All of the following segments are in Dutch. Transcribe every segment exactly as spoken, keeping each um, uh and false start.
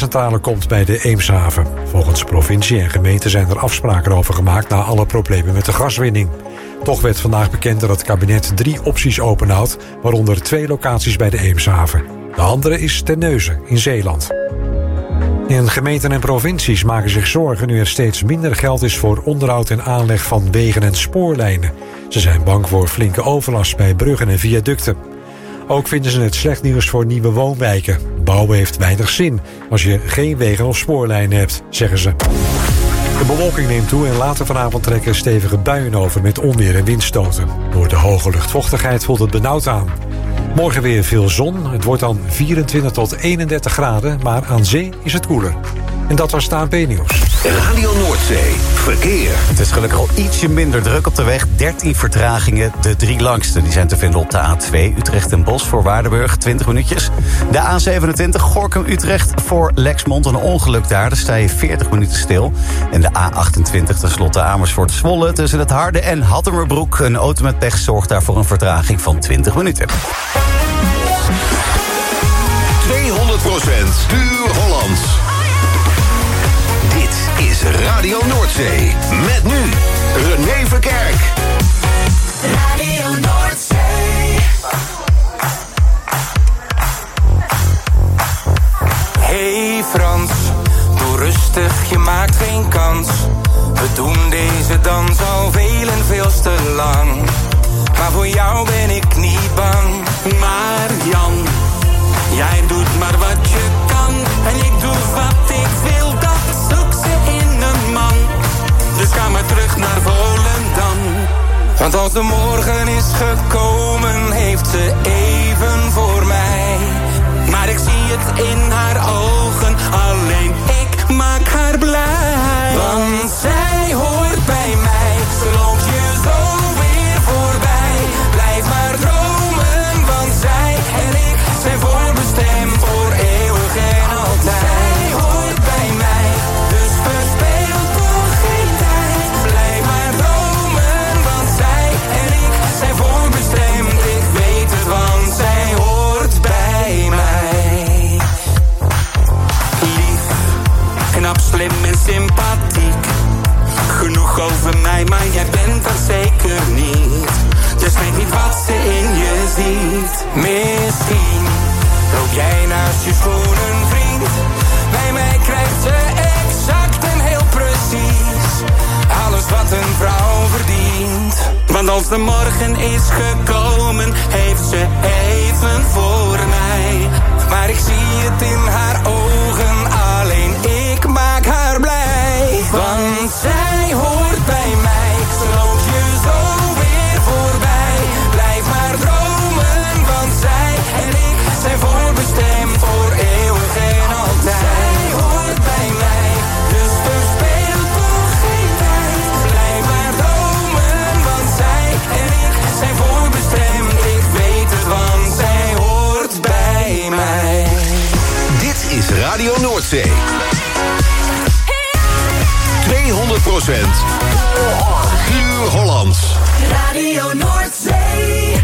kerncentrale komt bij de Eemshaven. Volgens provincie en gemeente zijn er afspraken over gemaakt na alle problemen met de gaswinning. Toch werd vandaag bekend dat het kabinet drie opties openhoudt, waaronder twee locaties bij de Eemshaven. De andere is Terneuzen in Zeeland. En gemeenten en provincies maken zich zorgen nu er steeds minder geld is voor onderhoud en aanleg van wegen en spoorlijnen. Ze zijn bang voor flinke overlast bij bruggen en viaducten. Ook vinden ze het slecht nieuws voor nieuwe woonwijken. Bouwen heeft weinig zin als je geen wegen of spoorlijnen hebt, zeggen ze. De bewolking neemt toe en later vanavond trekken stevige buien over met onweer en windstoten. Door de hoge luchtvochtigheid voelt het benauwd aan. Morgen weer veel zon. Het wordt dan vierentwintig tot eenendertig graden, maar aan zee is het koeler. En dat was het A N P-nieuws. Radio Noordzee. Verkeer. Het is gelukkig al ietsje minder druk op de weg. dertien vertragingen. De drie langste die zijn te vinden op de A twee. Utrecht en Bos voor Waardenburg. twintig minuutjes. De A zevenentwintig. Gorinchem-Utrecht voor Lexmond. Een ongeluk daar. Daar sta je veertig minuten stil. En de A achtentwintig. Tenslotte Amersfoort-Zwolle. Tussen het Harde en Hattemerbroek. Een auto met pech zorgt daar voor een vertraging van twintig minuten. tweehonderd procent puur Hollands. Dit is Radio Noordzee. Met nu René Verkerk. Radio Noordzee. Hey Frans, doe rustig, je maakt geen kans. We doen deze dans al veel en veel te lang. Maar voor jou ben ik niet bang. Maar Jan, jij doet maar wat je kan. En ik doe wat ik wil, dat zoekt ze in een man. Dus ga maar terug naar Volendam. Want als de morgen is gekomen, heeft ze even voor mij. Maar ik zie het in haar ogen, alleen ik maak haar blij. Want zij hoort bij mij, ze loopt je zo weer voorbij. Blijf maar dromen, want zij en ik zijn voorbestemd voor eeuwig en altijd. Zij hoort bij mij, dus verspeel toch geen tijd. Blijf maar dromen, want zij en ik zijn voorbestemd. Ik weet het, want zij hoort bij mij. Lief, knap, slim en sympathiek. Genoeg over mij, maar jij bent dat zeker niet. Dus weet niet wat ze in je ziet. Misschien loop jij naast je schoenenvriend. Bij mij krijgt ze exact en heel precies alles wat een vrouw verdient. Want als de morgen is gekomen, heeft ze even voor mij. Maar ik zie het in haar ogen, alleen ik maak haar blij. Want zij hoort bij mij, ze loopt je zo weer voorbij. Blijf maar dromen, want zij en ik zijn voorbestemd voor eeuwig en altijd. Zij hoort bij mij, dus verspeel toch geen tijd. Blijf maar dromen, want zij en ik zijn voorbestemd. Ik weet het, want zij hoort bij mij. Dit is Radio Noordzee. tweehonderd procent puur Hollands. Radio Noordzee.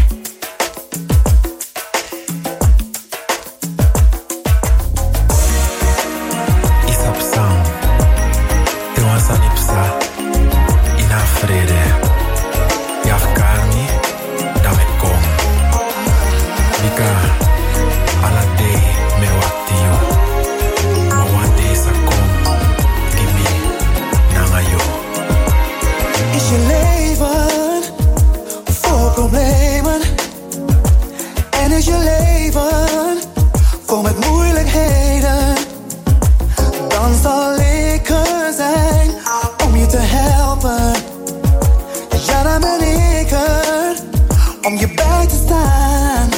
Isapsam, Iwansanipsa, Ina Frede, Yafkarni, Damekom, Mika, Alade, Mewatio, Mawande Sakom, Gimi, Nangayo. Is je leven vol problemen? En is je leven vol met moeilijkheden? Dan zal ik er zijn om je te helpen. Ja, dan ben ik er om je bij te staan.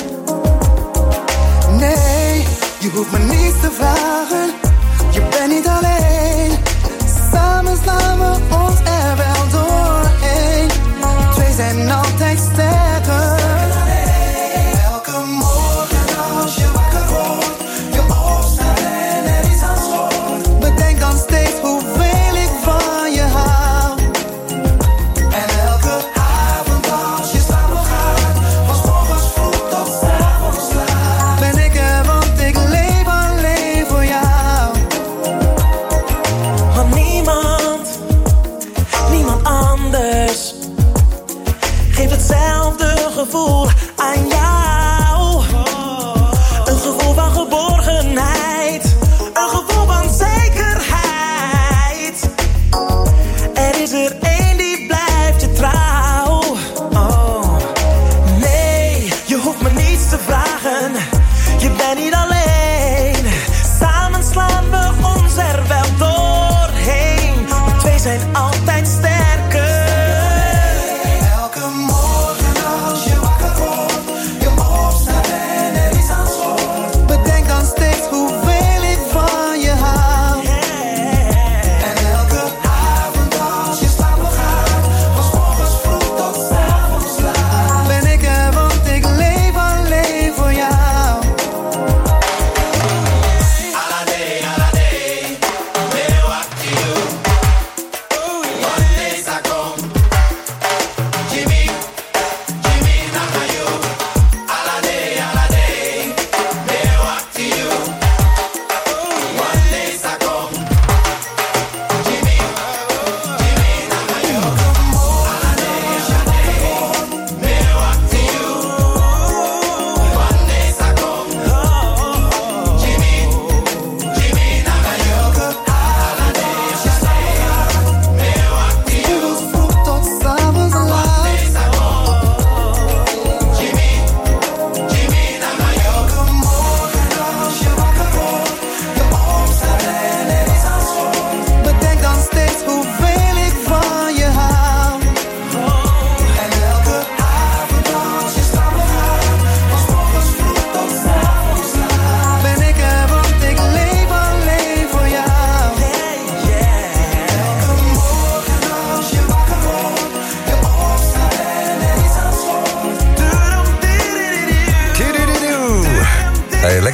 Nee, je hoeft me niets te vragen. Je bent niet alleen. Samen slaan we ons er wel doorheen. Twee zijn altijd sterker. Elke morgen als je wakker wordt, je opstaat en er is aan schort. Bedenk dan steeds hoeveel ik van je hou. En elke avond als je slapen gaat, van 's morgens vroeg tot 's avonds laat, ben ik er, want ik leef alleen voor jou.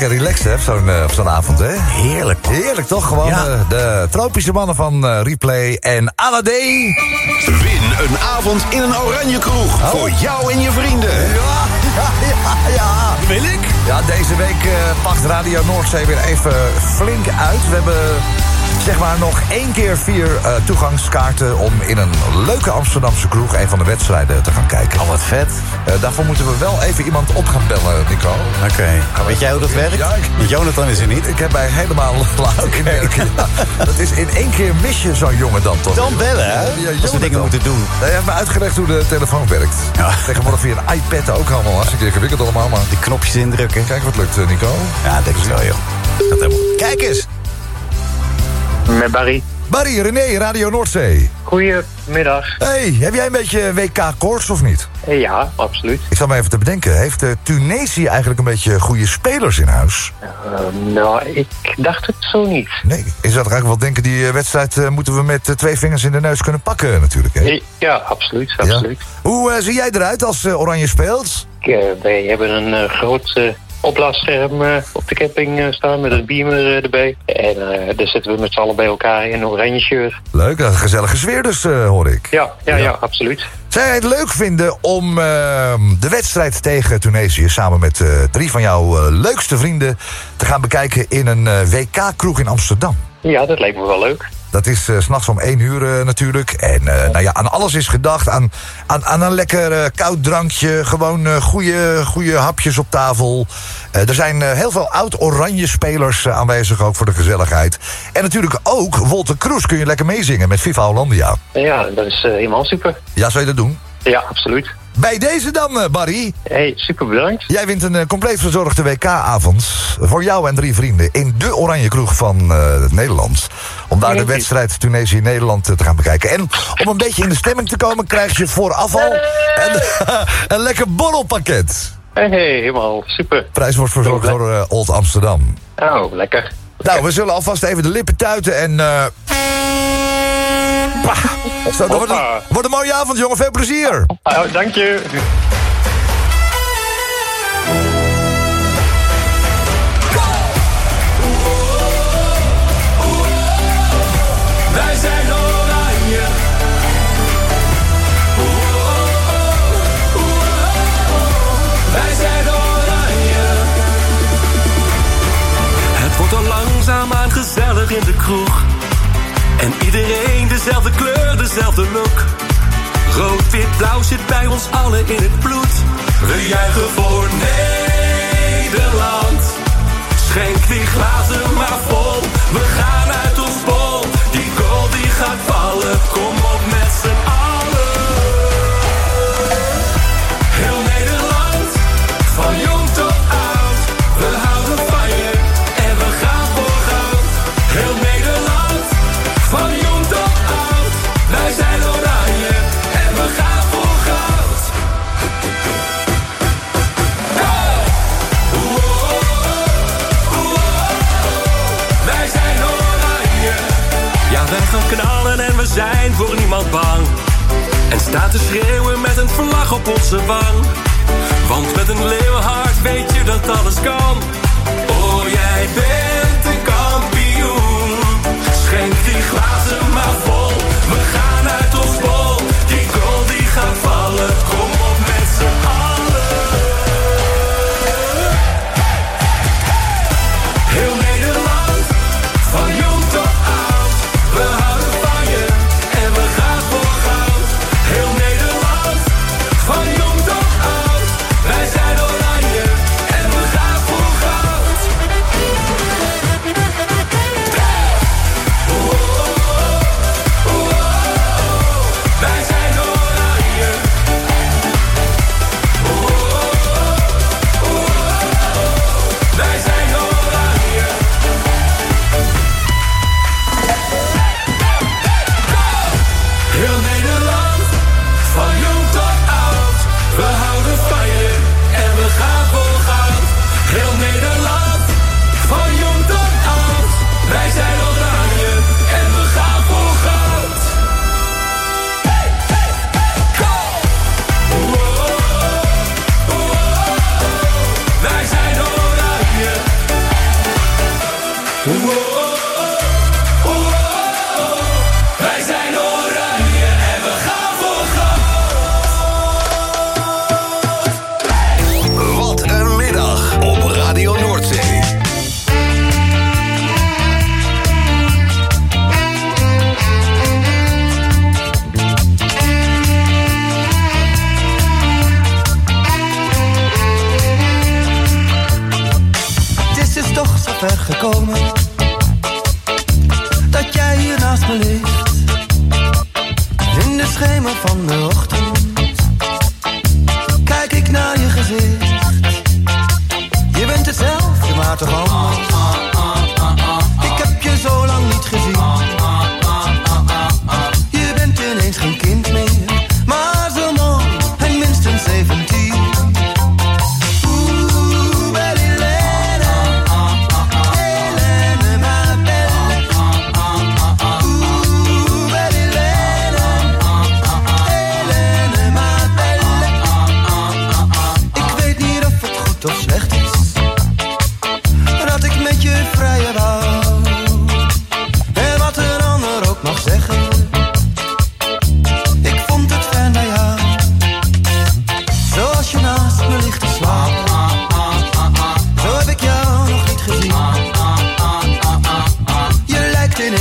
lekker relaxed, hè, op zo'n, uh, op zo'n avond, hè? Heerlijk. Heerlijk, toch? Gewoon Ja. uh, de tropische mannen van uh, Replay en Aladdin. Win een avond in een oranje kroeg. Oh. Voor jou en je vrienden. Ja, ja, ja, ja. Wil ik? Ja, deze week uh, pakt Radio Noordzee weer even flink uit. We hebben zeg maar nog één keer vier uh, toegangskaarten om in een leuke Amsterdamse kroeg een van de wedstrijden te gaan kijken. Oh, wat vet. Uh, daarvoor moeten we wel even iemand op gaan bellen, Nico. Oké. Okay. Weet jij hoe dat werkt? Ja, ik, Jonathan is er niet. Ik heb mij helemaal laten inwerken. Ja, dat is in één keer mis je zo'n jongen dan toch. Dan bellen, hè? Ja, als we dingen moeten doen. Hij heeft me uitgelegd hoe de telefoon werkt. Ja. Tegenwoordig via een iPad ook allemaal hartstikke ingewikkeld allemaal. Maar die knopjes indrukken. Kijk wat lukt, Nico. Ja, denk ik wel, joh. Dat helemaal. Kijk eens. Met Barry. Barry, René, Radio Noordzee. Goedemiddag. Hey, heb jij een beetje W K-koorts of niet? Ja, absoluut. Ik zat me even te bedenken. Heeft uh, Tunesië eigenlijk een beetje goede spelers in huis? Uh, nou, ik dacht het zo niet. Nee, je zou toch eigenlijk wel denken... die uh, wedstrijd uh, moeten we met uh, twee vingers in de neus kunnen pakken natuurlijk, hè? Ja, absoluut, absoluut. Ja. Hoe uh, zie jij eruit als uh, Oranje speelt? Ik, uh, wij hebben een uh, groot... Uh, opblaasscherm uh, op de camping uh, staan met een beamer uh, erbij. En uh, daar zitten we met z'n allen bij elkaar in een oranje shirt. Leuk, een gezellige sfeer dus, uh, hoor ik. Ja, ja, ja, ja, absoluut. Zou jij het leuk vinden om uh, de wedstrijd tegen Tunesië... samen met uh, drie van jouw uh, leukste vrienden... te gaan bekijken in een uh, W K-kroeg in Amsterdam? Ja, dat lijkt me wel leuk. Dat is uh, 's nachts om één uur uh, natuurlijk. En uh, nou ja, aan alles is gedacht. Aan, aan, aan een lekker uh, koud drankje. Gewoon uh, goede, goede hapjes op tafel. Uh, er zijn uh, heel veel oud-oranje spelers uh, aanwezig ook voor de gezelligheid. En natuurlijk ook Wolter Kroes kun je lekker meezingen met Viva Hollandia. Ja, dat is uh, helemaal super. Ja, zou je dat doen? Ja, absoluut. Bij deze dan, uh, Barry. Hey, super bedankt. Jij wint een uh, compleet verzorgde W K-avond voor jou en drie vrienden in de Oranje Kroeg van uh, Nederland. Om daar de wedstrijd Tunesië-Nederland uh, te gaan bekijken. En om een beetje in de stemming te komen krijg je vooraf al een, een lekker borrelpakket. Hey, hey, helemaal super. Prijs wordt verzorgd door uh, Old Amsterdam. Oh, lekker. Nou, we zullen alvast even de lippen tuiten en... Uh, Bah. Zo, dat wordt een, wordt een mooie avond, jongen. Veel plezier. Oh, dank je. Wij zijn oranje. Wij zijn oranje. Het wordt al langzaamaan gezellig in de kroeg. En iedereen dezelfde kleur, dezelfde look. Rood, wit, blauw zit bij ons allen in het bloed. We juichen voor Nederland. Schenk die glazen maar vol. We gaan uit ons bol. Die goal die gaat vallen. Kom op met z'n allen. Heel Nederland, van jong tot oud. We houden van je en we gaan voor goud. Heel Nederland, van jong tot oud. Wij zijn oranje en we gaan voor goud. Wij zijn oranje. Ja, wij gaan knallen en we zijn voor niemand bang. En staan te schreeuwen met een vlag op onze wang. Want met een leeuwenhart weet je dat alles kan. Oh, jij bent een kampioen. Schenk die glazen maar vol. We gaan uit ons bol. Die goal die gaat vallen. Kom op met z'n allen. Heel Nederland, van jong tot oud. We houden van je en we gaan voor goud. Heel Nederland, van jong tot oud. Wij zijn oranje en we gaan voor goud.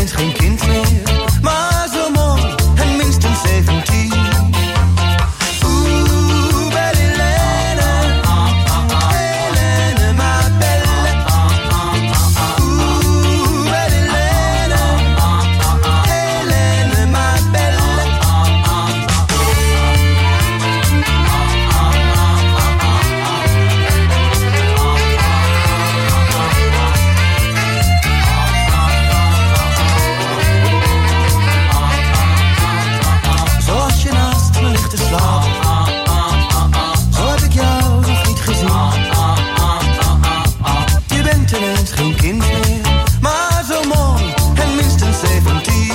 ineens geen kind meer, maar zo mooi en minstens zeventien. Oeh, belle Helene, Helene, ma belle. Oeh, belle Helene, Helene, ma belle. Zoals je naast me ligt te slapen, zo heb ik jou nog niet gezien. Je bent ineens geen kind meer, maar zo mooi en minstens zeventien.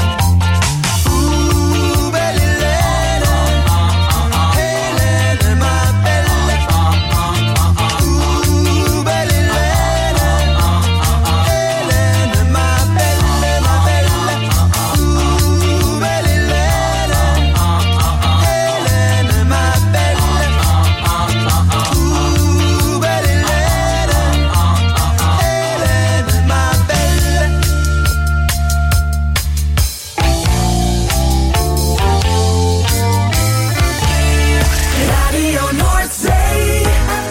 Oeh, belle Helene, Helene, ma belle. Oeh, belle Helene, Helene, ma belle, ma belle. Oeh, belle Helene, Helene, ma belle. Oeh, belle Helene, Helene, ma belle. Radio Noordzee.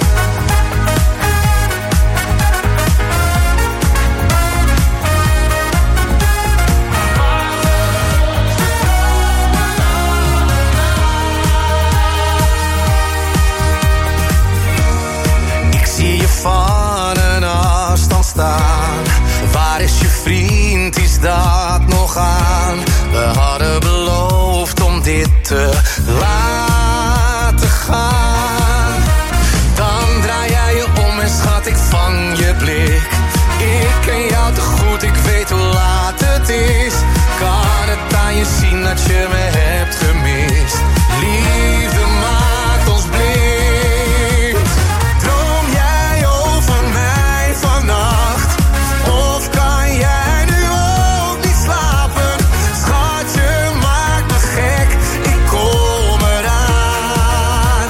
Ik zie je van een afstand staan. Waar is je vriend, is dat nog aan? We hadden beloofd om dit te laten gaan. Dan draai jij je om en schat, ik vang je blik. Ik ken jou te goed, ik weet hoe laat het is. Kan het aan je zien dat je me hebt gemist? Liefde maakt ons blind. Droom jij over mij vannacht? Of kan jij nu ook niet slapen? Schatje, maak me gek, ik kom eraan.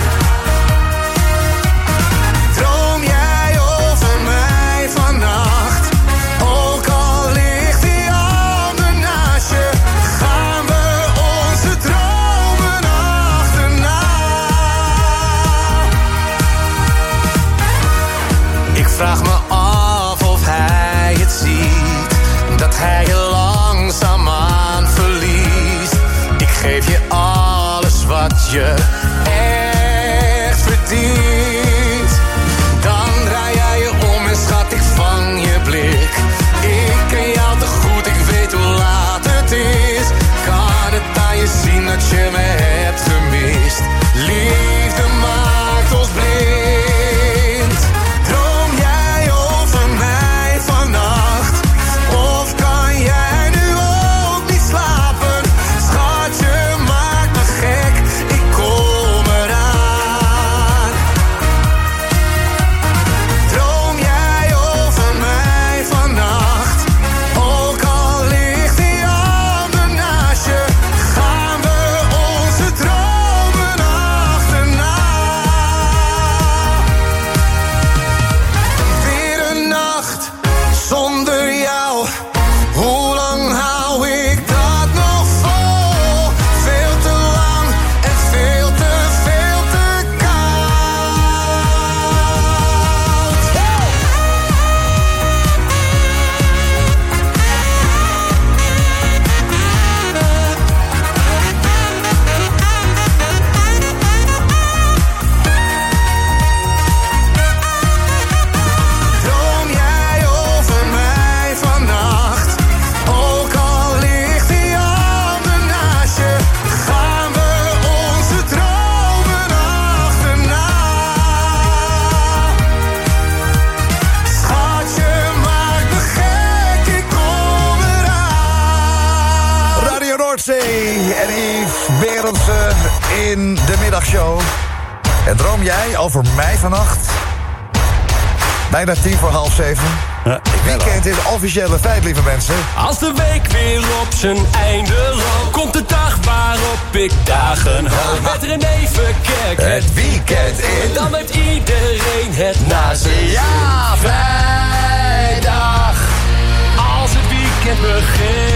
Droom jij over mij vannacht? Ook al ligt die ander naast je, gaan we onze dromen achterna. Ik vraag me af of hij het ziet, dat hij je langzaamaan verliest. Ik geef je alles wat je echt verdient. Dan draai jij je om en schat, ik vang je blik. Ik ken jou te goed, ik weet hoe laat het is. Kan het aan je zien dat je me hebt gemist? Liefde maakt ons blind. Droom jij over mij vannacht? Of kan jij nu ook niet slapen? Schatje, maak me gek, ik kom eraan. Droom jij over mij vannacht? Ook al ligt die ander naast je, gaan we onze dromen achterna. Weer een nacht zonder jou, hoe lang hou ik dat nog vol? Veel te lang en veel te, veel te koud. Droom jij over mij vannacht? Ook al ligt die ander naast je, gaan we onze dromen achterna. Schatje, maak me gek, ik kom eraan. Radio Noordzee en Yves Berendsen in de middagshow. En droom jij over mij vannacht? Bijna tien voor half zeven. Ja, ik ben Weekend is officiële feit, lieve mensen. Als de week weer op zijn einde loopt, komt de dag waarop ik dagen hoop. Met René Verkerk Het weekend in. dan heeft iedereen het na zijn zin. Ja, vrijdag. Als het weekend begint.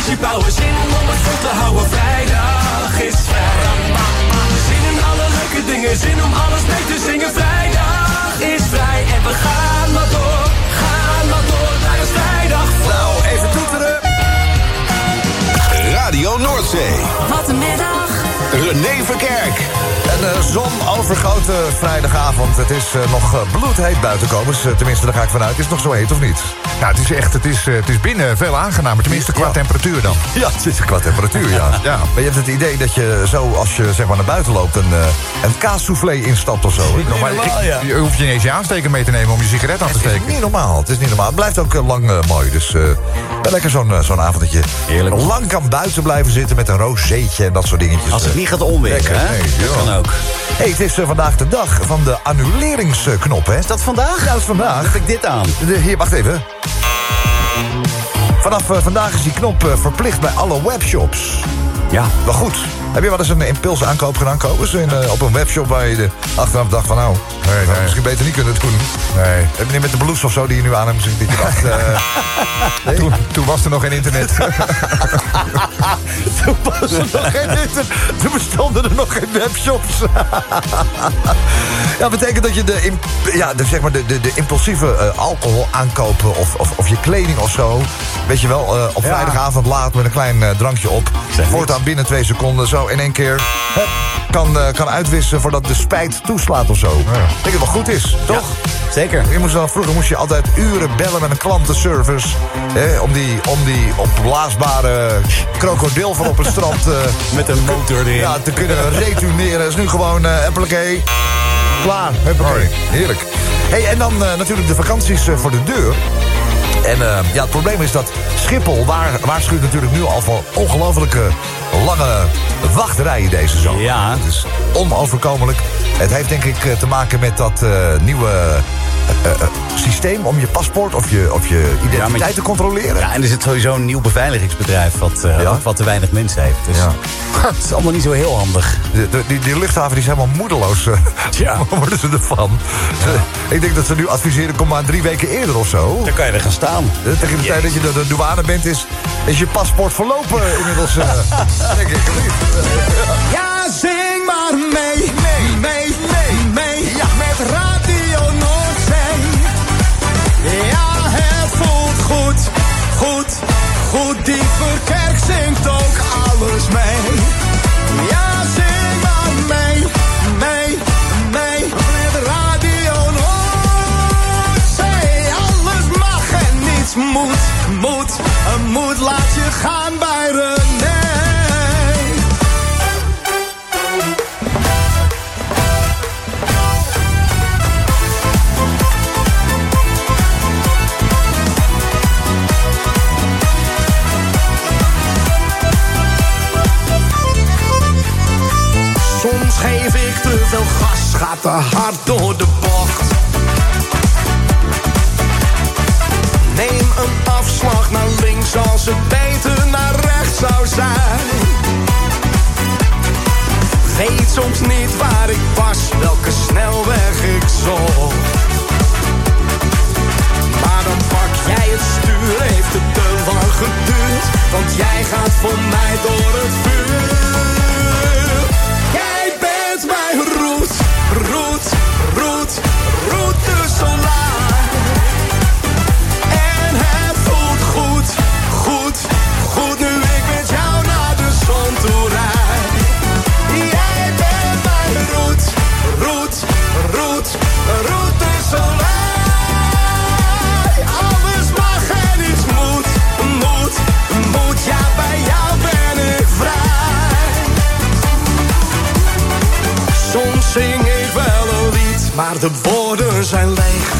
marchiepower. Zin om het vol te houden, vrijdag is vrij. Zin in alle leuke dingen, zin om alles mee te zingen. Vrijdag is vrij en we gaan maar door. Gaan maar door, daar is vrijdag voor. Nou, even toeteren. Radio Noordzee. Wat een middag. René Verkerk. Een uh, zonovergoten vrijdagavond. Het is uh, nog uh, bloedheet buiten komens. Uh, tenminste, daar ga ik vanuit. Is het nog zo heet of niet? Nou, het is echt, het is, uh, het is binnen veel aangenamer. Tenminste, qua ja. temperatuur dan. Ja, het is qua temperatuur, ja. ja. Maar je hebt het idee dat je zo, als je zeg maar naar buiten loopt... een, uh, een kaassoufflé instapt of zo. Nog maar, normaal, ja. Je hoeft je niet eens je aansteker mee te nemen om je sigaret aan te steken. Het is niet normaal. Het is niet normaal. Het blijft ook uh, lang uh, mooi. Dus uh, lekker zo'n uh, zo'n avond dat je Heerlijk. lang kan buiten blijven zitten... met een rozeetje en dat soort dingetjes. Als het niet gaat omweren, hè? Nee, dat ja. kan ook. Hey, het is uh, vandaag de dag van de annuleringsknop, hè? Is dat vandaag? Ja, dat is vandaag. Heb ik dit aan? De, hier, wacht even. Vanaf uh, vandaag is die knop uh, verplicht bij alle webshops. Ja. Wel goed. Heb je wel eens een impulsaankoop gedaan, Kobus? In, uh, op een webshop waar je de achteraf dacht van nou... Nee, nou, nee. misschien beter niet kunnen doen. Nee. Heb je niet met de blouse of zo die je nu aan hebt? Misschien dat je dacht... Uh, nee? Toen, toen was er nog geen internet. Toen was er nog geen internet. Toen bestonden er nog geen webshops. Ja, dat betekent dat je de, imp, ja, de, zeg maar de, de, de impulsieve uh, alcohol aankopen of, of, of je kleding of zo... weet je wel, uh, op Ja. vrijdagavond laat met een klein uh, drankje op... voortaan binnen twee seconden zo in één keer... Hup, kan, uh, kan uitwissen voordat de spijt toeslaat of zo. Ja. Ik denk dat het wel goed is, toch? Ja, zeker. Je moest dan, vroeger moest je altijd uren bellen met een klantenservice... Hè, om die, om die opblaasbare krokodil van op het strand... Uh, met een motor erin. Ja, te kunnen returneren. Dat is nu gewoon uh, appelakee. Klaar, huppakee. Heerlijk. Hey, en dan uh, natuurlijk de vakanties uh, voor de deur. En uh, ja, het probleem is dat Schiphol waar, waarschuwt natuurlijk nu al voor ongelofelijke lange wachtrijen deze zomer. Ja. Het is onoverkomelijk. Het heeft denk ik te maken met dat uh, nieuwe uh, uh, systeem om je paspoort of je, of je identiteit ja, je, te controleren. Ja, en er zit sowieso een nieuw beveiligingsbedrijf wat, uh, ja? wat te weinig mensen heeft. Dus ja. Het is allemaal niet zo heel handig. De, de, die, die luchthaven die is helemaal moedeloos. Uh, ja. worden ze ervan. Ja. Ze, ik denk dat ze nu adviseren, kom maar drie weken eerder of zo. Dan kan je er gaan staan. Uh, tegen de tijd dat je de, de douane bent, is, is je paspoort verlopen inmiddels. Uh, denk ik niet. Ja, zing maar mee, mee, mee, mee, mee. Ja, met Radio Noordzee. Ja, het voelt goed, goed, goed. Die Verkerk zingt ook alles mee. Ja, zing maar mee, mee, mee. Met Radio Noordzee. Alles mag en niets moet, moet, moet. Laat je gaan bij René. Soms geef ik te veel gas, gaat te hard door de bocht. Neem een afslag naar links als het beter naar rechts zou zijn. Weet soms niet waar ik was, welke snelweg ik zocht. Maar dan pak jij het stuur, heeft het te lang geduurd. Want jij gaat voor mij door het vuur. Jij bent mijn route, route, route, route solar. En het voelt goed, goed, goed nu ik met jou naar de zon toe rijd. Jij bent mijn route, route, route, route solar. Alles mag en iets moet, moet, moet. Ja, bij jou ben ik vrij. Soms zing ik wel een lied, maar de woorden zijn leeg.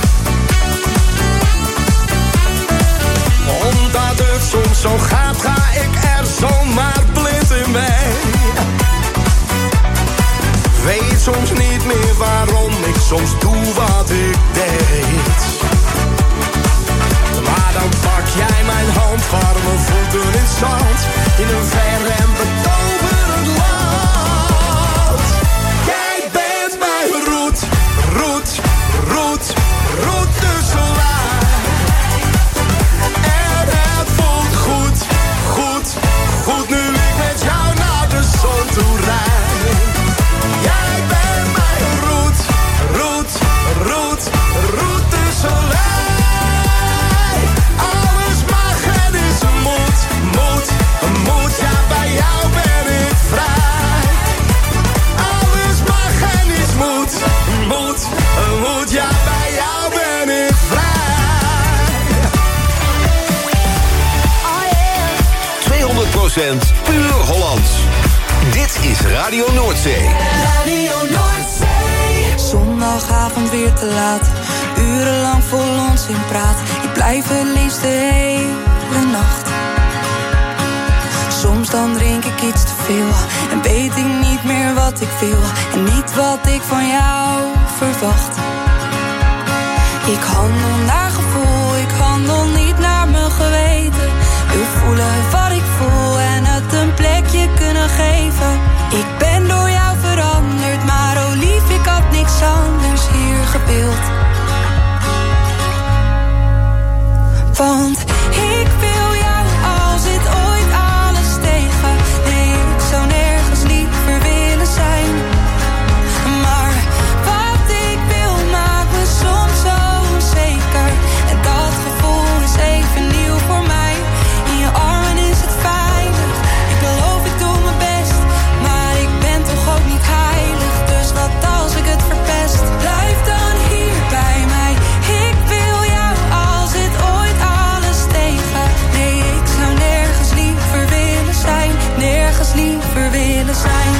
Omdat het soms zo gaat, ga ik er zomaar blind in mee. Weet soms niet meer waarom ik soms doe wat ik deed. Maar dan pak jij mijn hand, warme voeten in zand. In een ver en betoverend land. Jij bent mijn route, route, route, route solar. En het voelt goed, goed, procent puur Hollands. Dit is Radio Noordzee. Radio Noordzee. Zondagavond weer te laat. Urenlang vol onzin praat. Ik blijf het liefst de hele nacht. Soms dan drink ik iets te veel en weet ik niet meer wat ik wil en niet wat ik van jou verwacht. Ik handel naar gevoel, ik handel niet naar mijn geweten. Wil voelen wat ik voel en het een plekje kunnen geven. Ik ben door jou veranderd, maar oh lief, ik had niks anders hier gewild. Want ik wil jou als het ooit alles tegen. Nee, ik zou nergens liever willen zijn. Maar wat ik wil maakt me soms zo onzeker. En dat gevoel is even nieuw voor mij. In je armen is het veilig. Ik beloof ik doe mijn best. Maar ik ben toch ook niet heilig. Dus wat als ik het verpest? Blijf dan hier bij mij. Ik wil jou als het ooit alles tegen. Nee, ik zou nergens liever willen zijn. Nergens liever willen zijn.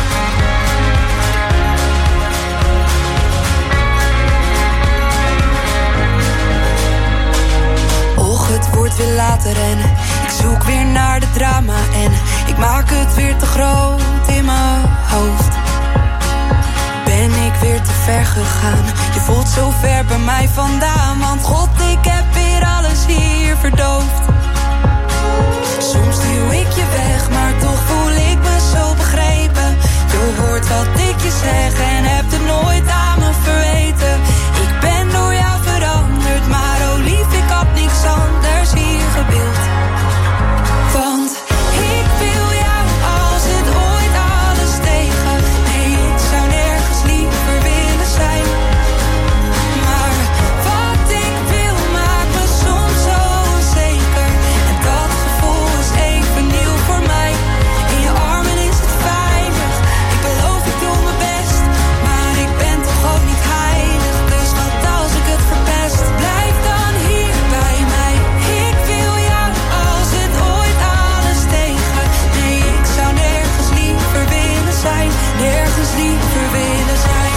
Och, het wordt weer later en ik zoek weer naar de drama. En ik maak het weer te groot in mijn hoofd. Ben ik weer te ver gegaan? Je voelt zo ver bij mij vandaan. Want god, ik heb weer alles hier verdoofd. Soms duw ik je weg, maar toch voel ik me zo begrepen. Je hoort wat ik je zeg en hebt het nooit aan me verweten. Ik ben door jou veranderd, maar oh lief, ik had niks anders hier gewild. Want ik wil jou als het ooit alles tegen. Nee, ik zou nergens liever willen zijn. Maar wat ik wil maakt me soms zo onzeker. En dat gevoel is even nieuw voor mij. In je armen is het veilig. Ik beloof ik doe mijn best. Maar ik ben toch ook niet heilig. Dus wat als ik het verpest? Blijf dan hier bij mij. Ik wil jou als het ooit alles tegen. Nee, ik zou nergens liever willen zijn. Nergens liever willen zijn.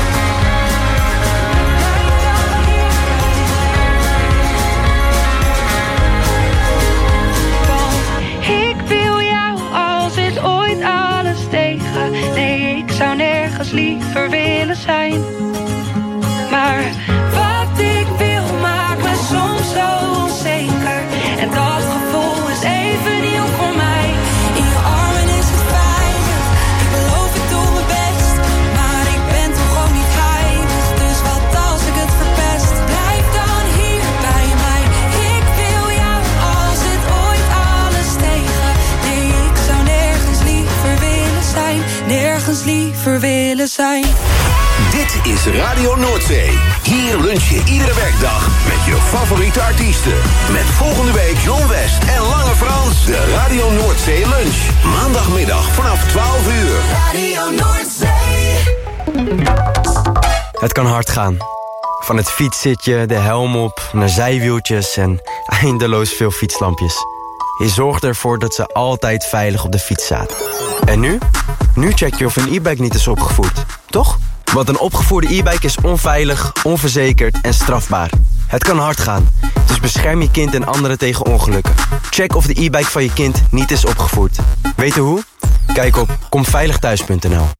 Ik wil jou als het ooit alles tegen. Nee, ik zou nergens liever willen zijn. Maar wat ik wil maakt me soms zo onzeker. En dat gevoel is even nieuw voor mij. In je armen is het veilig. Ik beloof ik doe mijn best. Maar ik ben toch ook niet heilig. Dus wat als ik het verpest? Blijf dan hier bij mij. Ik wil jou als het ooit alles tegen. Nee, ik zou nergens liever willen zijn. Nergens liever willen zijn. Dit is Radio Noordzee. Hier lunch je iedere werkdag met je favoriete artiesten. Met volgende week John West en Lange Frans. De Radio Noordzee lunch. Maandagmiddag vanaf twaalf uur. Radio Noordzee. Het kan hard gaan. Van het fietszitje, de helm op, naar zijwieltjes en eindeloos veel fietslampjes. Je zorgt ervoor dat ze altijd veilig op de fiets zaten. En nu? Nu check je of een e-bike niet is opgevoerd, toch? Want een opgevoerde e-bike is onveilig, onverzekerd en strafbaar. Het kan hard gaan, dus bescherm je kind en anderen tegen ongelukken. Check of de e-bike van je kind niet is opgevoerd. Weten hoe? Kijk op komveiligthuis punt n l.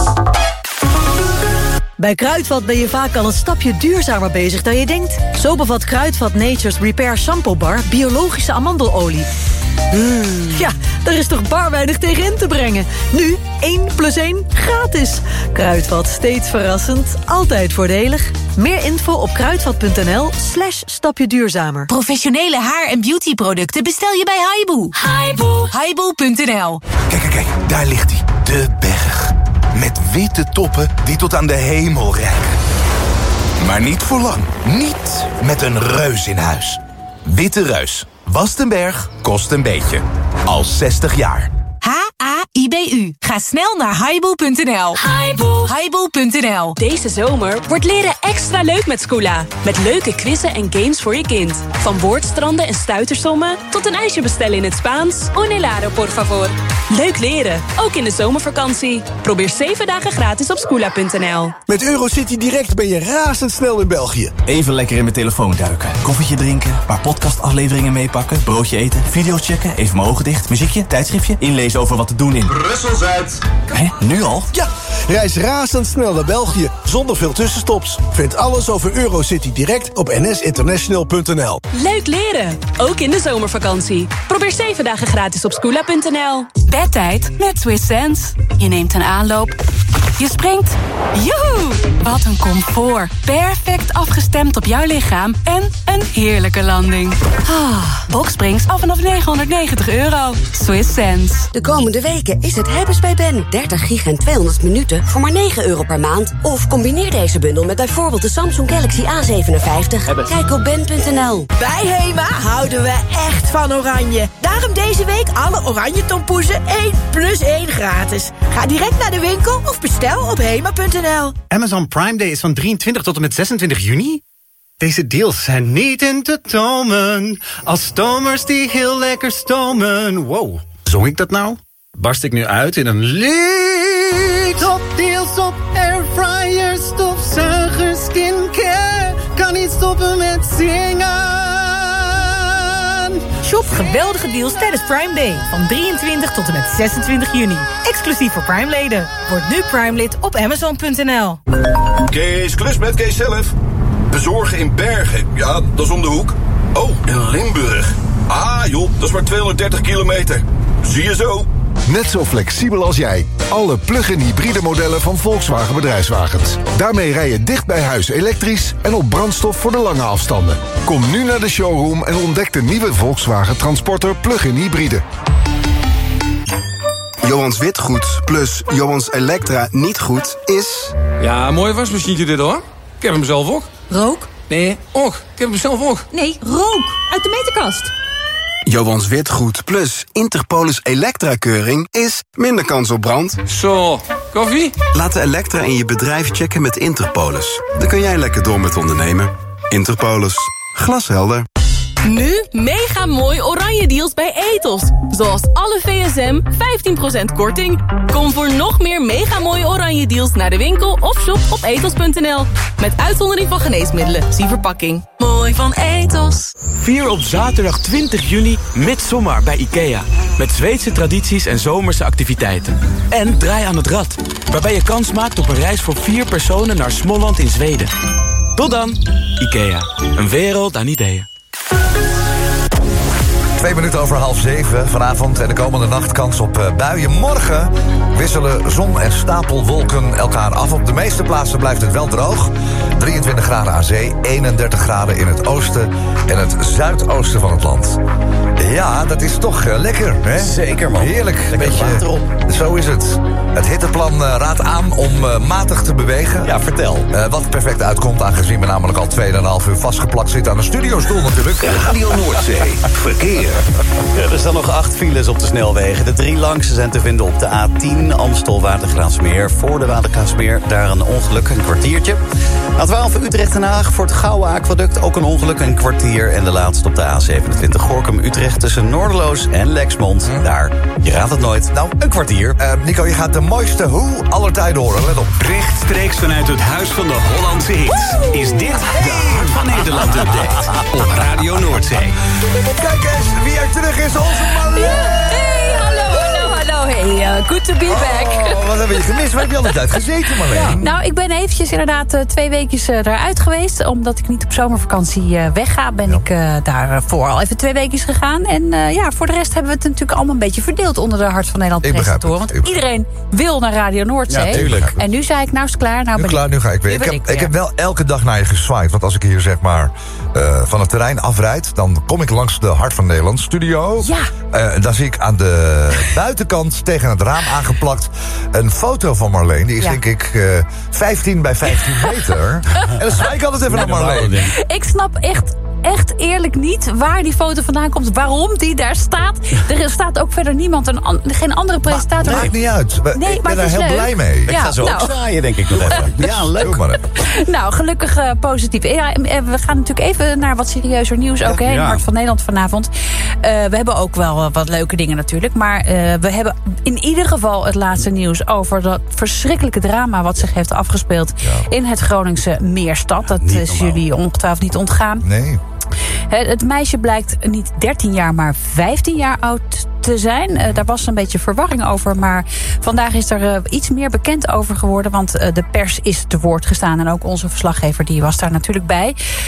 Bij Kruidvat ben je vaak al een stapje duurzamer bezig dan je denkt. Zo bevat Kruidvat Nature's Repair Shampoo Bar biologische amandelolie. Mm, ja, daar is toch bar weinig tegen in te brengen. Nu één plus één gratis. Kruidvat, steeds verrassend, altijd voordelig. Meer info op kruidvat punt n l slash stapje duurzamer. Professionele haar- en beautyproducten bestel je bij Haibo. Haibo. Haibo punt n l. Kijk, kijk, kijk, daar ligt hij. De berg. Met witte toppen die tot aan de hemel reiken. Maar niet voor lang. Niet met een reus in huis. Witte Reus. Wast een berg, kost een beetje. Al zestig jaar. H A I B E U. Ga snel naar haibo punt n l. haibo punt n l. Deze zomer wordt leren extra leuk met Scoola. Met leuke quizzen en games voor je kind. Van woordstranden en stuitersommen tot een ijsje bestellen in het Spaans. Un helado, por favor. Leuk leren, ook in de zomervakantie. Probeer zeven dagen gratis op scoola punt n l. Met Eurocity Direct ben je razendsnel in België. Even lekker in mijn telefoon duiken. Koffietje drinken, een paar podcastafleveringen meepakken, broodje eten, video's checken, even mijn ogen dicht, muziekje, tijdschriftje, inlezen over wat te doen in Brussel-Zuid. Hé, nu al? Ja, reis razendsnel naar België, zonder veel tussenstops. Vind alles over Eurocity Direct op n s international punt n l. Leuk leren, ook in de zomervakantie. Probeer zeven dagen gratis op scoola punt n l. Bedtijd met Swiss Sense. Je neemt een aanloop. Je springt. Joehoe! Wat een comfort. Perfect afgestemd op jouw lichaam. En een heerlijke landing. Ah, Boxsprings af vanaf negenhonderdnegentig euro. Swiss Sense. De komende weken is het hebben's bij Ben. dertig gig en tweehonderd minuten voor maar negen euro per maand. Of combineer deze bundel met bijvoorbeeld de Samsung Galaxy A zevenenvijftig. Kijk op ben punt n l. Bij Hema houden we echt van oranje. Daarom deze week alle oranje tompoezen één plus één gratis. Ga direct naar de winkel of bestel op hema punt n l. Amazon Prime Day is van drieëntwintig tot en met zesentwintig juni. Deze deals zijn niet in te tomen. Als stomers die heel lekker stomen. Wow, zong ik dat nou? Barst ik nu uit in een lied? Top deals op airfryers, stofzuigers, skincare. Kan niet stoppen met zingen. Shop geweldige deals tijdens Prime Day. Van drieëntwintig tot en met zesentwintig juni. Exclusief voor Prime-leden. Word nu Prime-lid op amazon punt n l. Kees, klus met Kees zelf. Bezorgen in Bergen. Ja, dat is om de hoek. Oh, in Limburg. Ah joh, dat is maar tweehonderddertig kilometer. Zie je zo. Net zo flexibel als jij. Alle plug-in hybride modellen van Volkswagen Bedrijfswagens. Daarmee rij je dicht bij huis elektrisch en op brandstof voor de lange afstanden. Kom nu naar de showroom en ontdek de nieuwe Volkswagen Transporter plug-in hybride. Johans Witgoed plus Johans Elektra niet goed is... Ja, mooi wasmachientje dit hoor. Ik heb hem zelf ook. Rook? Nee, och. Ik heb hem zelf ook. Nee, rook. Uit de meterkast. Johans Witgoed plus Interpolis Elektra-keuring is minder kans op brand. Zo, koffie? Laat de Elektra in je bedrijf checken met Interpolis. Dan kun jij lekker door met ondernemen. Interpolis. Glashelder. Nu mega mooi oranje deals bij Ethos. Zoals alle V S M, vijftien procent korting. Kom voor nog meer mega mooie oranje deals naar de winkel of shop op ethos punt n l. Met uitzondering van geneesmiddelen. Zie verpakking. Mooi van Ethos. Vier op zaterdag twintig juni Midsommar bij IKEA. Met Zweedse tradities en zomerse activiteiten. En Draai aan het Rad, waarbij je kans maakt op een reis voor vier personen naar Småland in Zweden. Tot dan, IKEA. Een wereld aan ideeën. Twee minuten over half zeven. Vanavond en de komende nacht kans op uh, buien. Morgen wisselen zon en stapelwolken elkaar af. Op de meeste plaatsen blijft het wel droog. drieëntwintig graden aan zee, eenendertig graden in het oosten en het zuidoosten van het land. Ja, dat is toch uh, lekker, hè? Zeker, man. Heerlijk. Lekker beetje, water op. Zo is het. Het hitteplan uh, raadt aan om uh, matig te bewegen. Ja, vertel. Uh, wat perfect uitkomt, aangezien we namelijk al twee komma vijf uur vastgeplakt zitten aan een studiostoel natuurlijk. Radio Noordzee. Verkeer. Ja, er staan nog acht files op de snelwegen. De drie langste zijn te vinden op de A tien Amstel-Watergraafsmeer. Voor de Watergraafsmeer, daar een ongeluk, een kwartiertje. A twaalf Utrecht-Den Haag voor het Gouwe Aquaduct. Ook een ongeluk, een kwartier. En de laatste op de A zevenentwintig Gorinchem-Utrecht tussen Noorderloos en Lexmond. Daar, je raadt het nooit, nou, een kwartier. Uh, Nico, je gaat de mooiste hoe aller tijden horen, let op. Rechtstreeks vanuit het Huis van de Hollandse Hits is dit de Hart van Nederland update op Radio Noordzee. Kijk eens, wie er terug is, onze Marleen! Hey, hallo, hallo, hallo. Hey, uh, good to be back. Oh, wat hebben we gezegd? Waar heb je al die tijd gezeten, Marleen? Ja. Nou, ik ben eventjes inderdaad uh, twee weekjes uh, eruit geweest. Omdat ik niet op zomervakantie uh, wegga, ben ja. ik uh, daarvoor al even twee weekjes gegaan. En uh, ja, voor de rest hebben we het natuurlijk allemaal een beetje verdeeld onder de Hart van Nederland presentatoren. Want iedereen wil naar Radio Noordzee. Ja, tuurlijk. En nu zei ik, nou is het klaar. Nou nu ben klaar, ik. nu ga ik weer. Ik heb, ik, ik heb wel elke dag naar je gezwaaid. Want als ik hier zeg maar uh, van het terrein afrijd, dan kom ik langs de Hart van Nederland studio. Ja. Uh, dan zie ik aan de buitenkant tegen het raam aangeplakt een foto van Marleen. Die is ja. denk ik uh, vijftien bij vijftien meter. En dan zwaai ik altijd even naar Marleen. Ik snap echt echt eerlijk niet waar die foto vandaan komt. Waarom die daar staat. Er staat ook verder niemand. Een an, geen andere presentator. Maar, maakt niet uit. Nee, ik maar ben het daar is heel leuk. blij mee. Ja, Ik ga zo nou. ook zwaaien, denk ik nog even. Ja, leuk. Doe maar even. Nou, gelukkig uh, positief. Ja, we gaan natuurlijk even naar wat serieuzer nieuws. Ook, hè, in Ja. Hart van Nederland vanavond. Uh, we hebben ook wel uh, wat leuke dingen natuurlijk. Maar uh, we hebben in ieder geval het laatste nieuws over dat verschrikkelijke drama wat zich heeft afgespeeld ja. in het Groningse Meerstad. Dat Niet is normaal. jullie ongetwijfeld niet ontgaan. Nee. Het meisje blijkt niet dertien jaar, maar vijftien jaar oud te zijn. Uh, daar was een beetje verwarring over. Maar vandaag is er uh, iets meer bekend over geworden. Want uh, de pers is te woord gestaan. En ook onze verslaggever die was daar natuurlijk bij.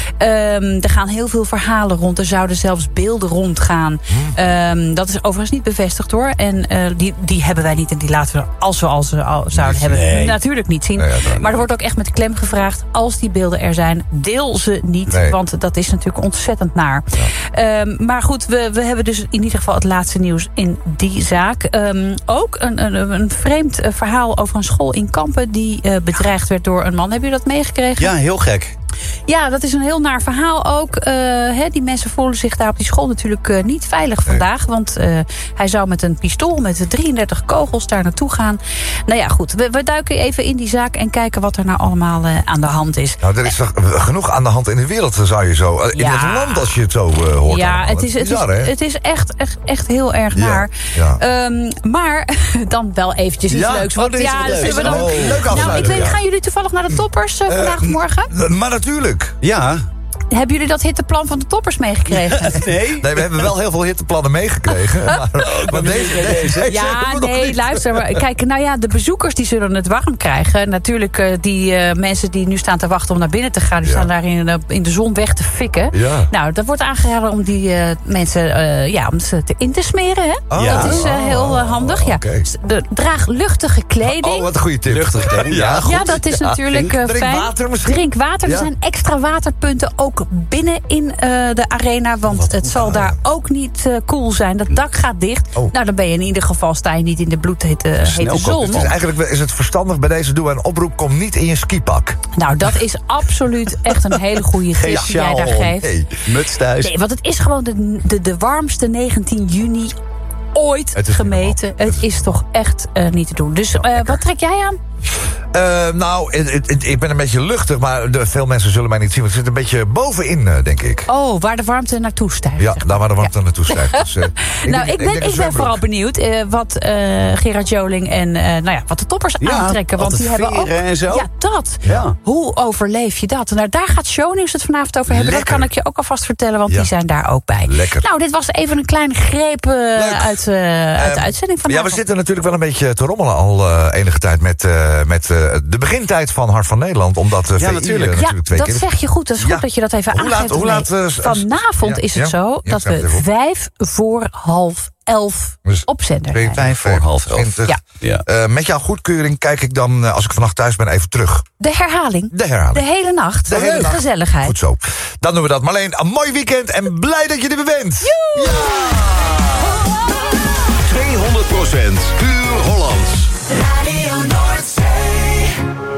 Um, er gaan heel veel verhalen rond. Er zouden zelfs beelden rondgaan. Um, dat is overigens niet bevestigd hoor. En uh, die, die hebben wij niet. En die laten we, als we als al zouden hebben, nee. natuurlijk niet zien. Nee, ja, maar er wordt ook echt met klem gevraagd. Als die beelden er zijn, deel ze niet. Nee. Want dat is natuurlijk ontzettend naar. Ja. Um, maar goed, we, we hebben dus in ieder geval het laatste nieuws in die zaak. Um, ook een, een, een vreemd verhaal over een school in Kampen die uh, bedreigd werd door een man. Hebben jullie dat meegekregen? Ja, heel gek. Ja, dat is een heel naar verhaal ook. Uh, he, die mensen voelen zich daar op die school natuurlijk uh, niet veilig nee. vandaag. Want uh, hij zou met een pistool met drieëndertig kogels daar naartoe gaan. Nou ja, goed. We, we duiken even in die zaak en kijken wat er nou allemaal uh, aan de hand is. Nou, er is toch genoeg aan de hand in de wereld, zou je zo. In ja. het land, als je het zo uh, hoort. Ja, allemaal. het is, het, bizar, is, het is echt, echt, echt heel erg ja. naar. Ja. Um, maar dan wel eventjes iets ja, leuks. Want, Want, ja, leuk. we dan, Oh, leuk nou, ik weet, ja. gaan jullie toevallig naar de toppers uh, vandaag of morgen? Uh, maar natuurlijk. Ja. Hebben jullie dat hitteplan van de toppers meegekregen? Nee. Nee, we hebben wel heel veel hitteplannen meegekregen. Maar, maar deze, deze, ja, nee, luister. Maar, kijk, nou ja, de bezoekers die zullen het warm krijgen. Natuurlijk, uh, die uh, mensen die nu staan te wachten om naar binnen te gaan... die ja. staan daar in, uh, in de zon weg te fikken. Ja. Nou, dat wordt aangeraden om die uh, mensen uh, ja, om ze te in te smeren. Hè? Oh. Ja. Dat is uh, heel uh, handig. Ja. Okay. De, draag luchtige kleding. Oh, wat een goede tip. Luchtige kleding, ja. Ja, dat is ja, natuurlijk uh, Drink fijn. water misschien? Drink water. Ja. Er zijn extra waterpunten ook binnen in uh, de arena. Want wat het zal daar ook niet uh, koel zijn. Dat dak gaat dicht. Oh. Nou, dan ben je in ieder geval sta je niet in de bloedhete hete zon. Dus eigenlijk is het verstandig bij deze doe een oproep. Kom niet in je skipak. Nou, dat is absoluut echt een hele goede tip die jij daar geeft. Nee, muts thuis. Nee, want het is gewoon de, de, de warmste negentien juni ooit het gemeten. Het is toch echt uh, niet te doen. Dus uh, wat trek jij aan? Uh, nou, het, het, ik ben een beetje luchtig, maar de, veel mensen zullen mij niet zien. Want ik zit een beetje bovenin, uh, denk ik. Oh, waar de warmte naartoe stijgt. Ja, daar waar de warmte ja. naartoe stijgt. Dus, uh, ik nou, denk, ik ben, ik, ik ben vooral benieuwd uh, wat uh, Gerard Joling en uh, nou ja, wat de toppers ja, aantrekken. Want die hebben ook. En zo. Ja, dat. Ja. Hoe overleef je dat? Nou, daar gaat Shownieuws het vanavond over hebben. Lekker. Dat kan ik je ook alvast vertellen, want ja. die zijn daar ook bij. Lekker. Nou, dit was even een kleine greep uh, uit, uh, uit de um, uitzending vanavond. Ja, we zitten natuurlijk wel een beetje te rommelen al uh, enige tijd met, uh, met uh, de begintijd van Hart van Nederland. Omdat uh, ja, V I natuurlijk. Uh, ja, natuurlijk twee dat keer... zeg je goed. Dat is goed ja. dat je dat even hoe aangeeft. Laat, hoe laat, uh, Vanavond ja, is het ja, zo ja, dat we vijf voor half elf dus opzender zijn. Vijf voor half elf. Ja. Ja. Uh, met jouw goedkeuring kijk ik dan, uh, als ik vannacht thuis ben, even terug. De herhaling. De herhaling. De hele nacht. De hele nacht. Gezelligheid. Goed zo. Dan doen we dat. Marleen, een mooi weekend en blij dat je er weer bent. Joe! Ja! tweehonderd procent puur Hollands. Radio Noordzee.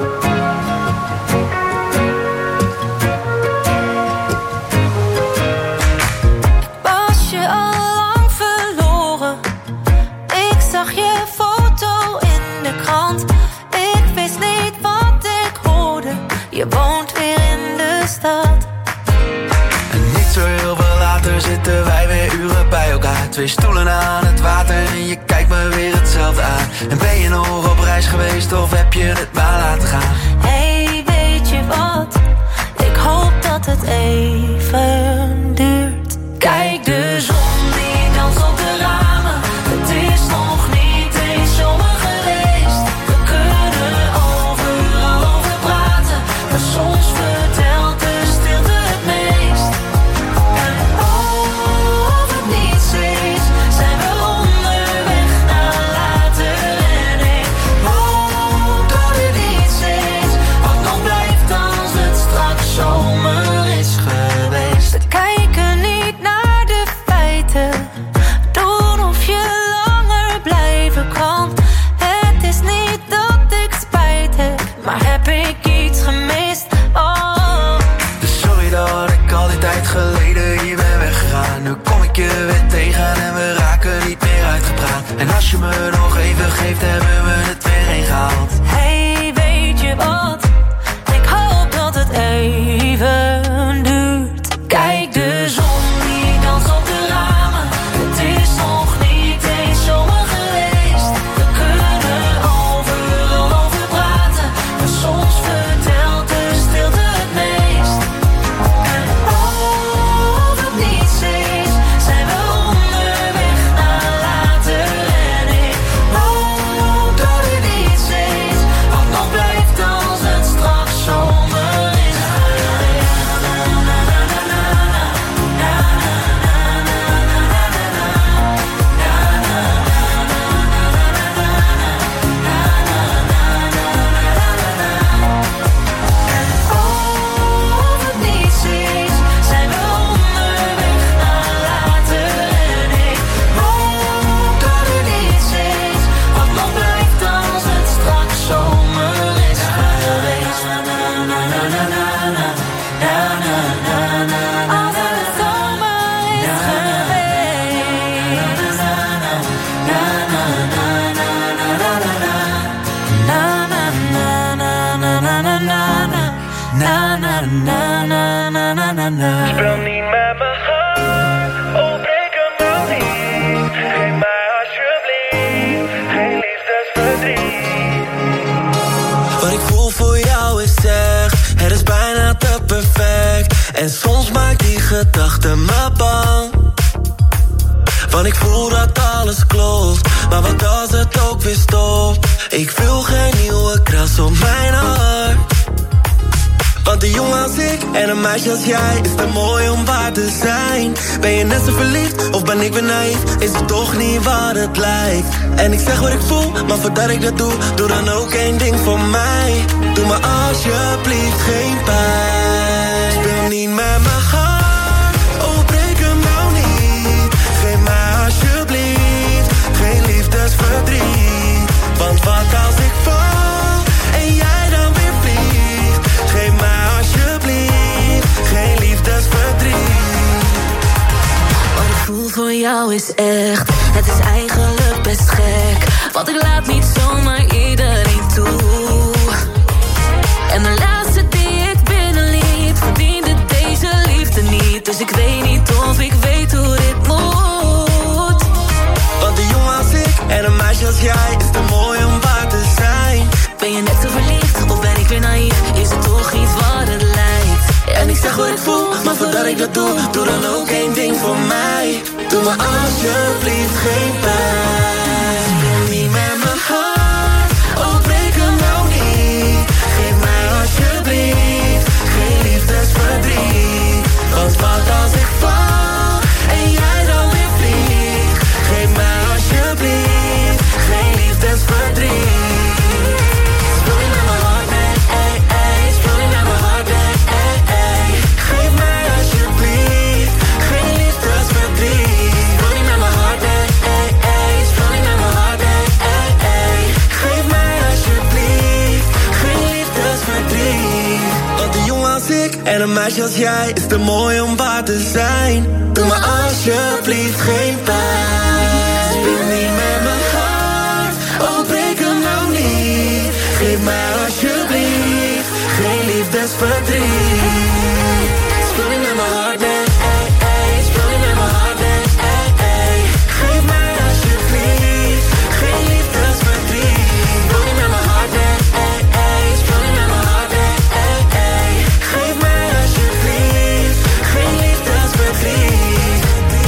Was je al lang verloren? Ik zag je foto in de krant. Ik wist niet wat ik hoorde. Je woont weer in de stad. En niet zo heel veel later zitten wij weer uren bij elkaar. Twee stoelen aan het water en je kijkt me weer hetzelfde aan. En ben je nog op reis geweest of heb je het maar laten gaan? Hey, weet je wat? Ik hoop dat het even duurt. Kijk de zon die danst op de ramen. Het is nog niet eens zomer geweest. We kunnen overal over praten, maar soms vertelt de stilte het meest. En oh, of het niet steeds zijn we onderweg naar later. En ik hoop dat het niet steeds wat nog blijft als het straks zomer is geweest. je me nog even geeft, hebben we het weer ingehaald. Hey, weet je wat? Ik hoop dat het even duurt. Kijk, de zon die danst op de ramen. Het is nog niet eens zomer geweest. We kunnen overal over praten, maar soms vertelt de stilte het meest. En als het niets is, zijn we onderweg naar later. En ik hoop dat het iets is wat nog blijft als het straks zomer is. Als het niets is, zijn we onderweg naar later. En ik hoop dat het iets is wat nog blijft als het straks zomer is geweest. Als het zomer is geweest. Speel niet met mijn hart, oh breek hem nou niet. Geef mij alsjeblieft geen liefdesverdriet. Wat ik voel voor jou is echt, het is bijna te perfect. En soms maakt die gedachte me bang. Want ik voel dat alles klopt, maar wat als het ook weer stopt? Ik wil geen nieuwe kras op mijn hart. Want een jongen als ik en een meisje als jij is te mooi om waar te zijn. Ben je net zo verliefd of ben ik weer naïef? Is het toch niet wat het lijkt? En ik zeg wat ik voel, maar voordat ik dat doe, doe dan ook één ding voor mij. Doe me alsjeblieft geen pijn. Speel niet met mijn hart, oh breek hem nou niet. Geef mij alsjeblieft geen liefdesverdriet. Want wat als ik val en jij dan weer vliegt? Geef mij alsjeblieft geen liefdesverdriet. Wat ik voel voor jou is echt, het is eigenlijk best gek. Want ik laat niet zomaar iedereen toe. En de laatste die ik binnenliet, verdiende deze liefde niet. Dus ik weet niet of ik weet hoe dit moet. Want een jongen als ik en een meisje als jij is te mooi om waar te zijn. Ben je net zo verliefd of ben ik weer naïef? Is het toch iets wat het lijkt? En ik zeg wat ik voel, maar voordat ik dat doe, doe dan ook één ding voor mij. Doe me alsjeblieft geen pijn. Speel niet met mijn hart, oh breek hem nou niet. Geef mij alsjeblieft geen liefdesverdriet. Want wat als ik val en jij dan weer vliegt? Geef mij alsjeblieft geen liefdesverdriet. Speel niet met mijn hart, nee, ey, ey. Speel niet met mijn hart, nee, ey, ey. Geef mij alsjeblieft geen liefdesverdriet. Speel niet met mijn hart, nee, ey, ey. Speel niet met mijn hart, nee, ey, ey. Geef mij alsjeblieft geen liefdesverdriet. Want een jongen als ik en een meisje als jij is te mooi om waar te zijn. Doe me alsjeblieft geen pijn. Speel niet met mijn hart, oh breek hem nou niet. Geef mij alsjeblieft geen liefdesverdriet. Speel niet met mijn hart, nee, ey, ey. Speel niet met mijn hart, nee, ey, ey. Geef mij alsjeblieft geen liefdesverdriet. Speel niet met mijn hart, nee, ey, ey. Speel niet met mijn hart, nee, ey, ey. Geef mij alsjeblieft geen liefdesverdriet.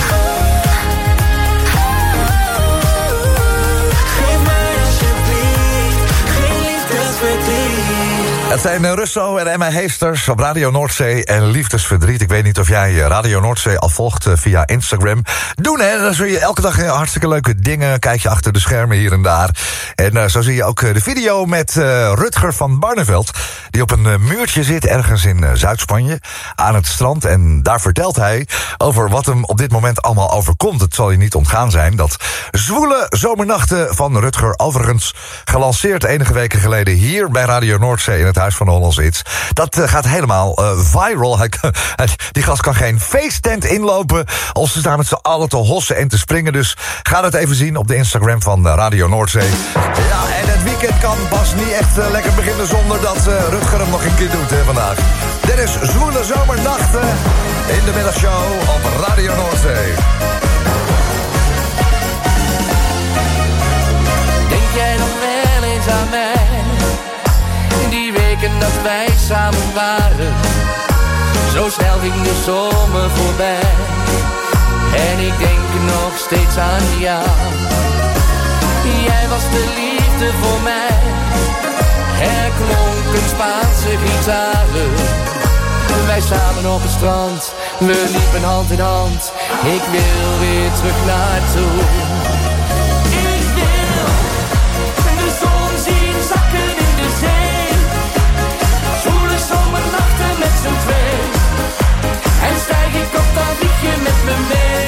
Geef mij alsjeblieft geen liefdesverdriet. Het zijn eh, Russo en Emma Heesters op Radio Noordzee en Liefdesverdriet. Ik weet niet of jij eh, Radio Noordzee al volgt eh, via Instagram. Doen, hè? Dan zie je elke dag eh, hartstikke leuke dingen. Kijk je achter de schermen hier en daar. En uh, zo zie je ook uh, de video met uh, Rutger van Barneveld, die op een uh, muurtje zit ergens in uh, Zuid-Spanje aan het strand. En daar vertelt hij over wat hem op dit moment allemaal overkomt. Het zal je niet ontgaan zijn dat Zwoele Zomernachten van Rutger, overigens gelanceerd enige weken geleden hier bij Radio Noordzee in het Huis van de Hollandse Hits. Dat uh, gaat helemaal uh, viral. Hij, die gast kan geen feesttent inlopen als ze staan met z'n allen te hossen en te springen. Dus ga dat even zien op de Instagram van Radio Noordzee. Ja, en het weekend kan pas niet echt uh, lekker beginnen zonder dat uh, Rutger hem nog een keer doet hè, vandaag. Dit is Zwoele Zomernachten in de middagshow op Radio Noordzee. Denk jij nog wel eens aan mij? Die weken dat wij samen waren. Zo snel ging de zomer voorbij. En ik denk nog steeds aan jou. Jij was de liefde voor mij. Er klonken Spaanse gitaren. Wij samen op het strand. We liepen hand in hand. Ik wil weer terug naartoe. Ik wil de zon zien zakken in de zee. Zwoele zomernachten met z'n twee. En stijg ik op, dan vlieg je met me mee.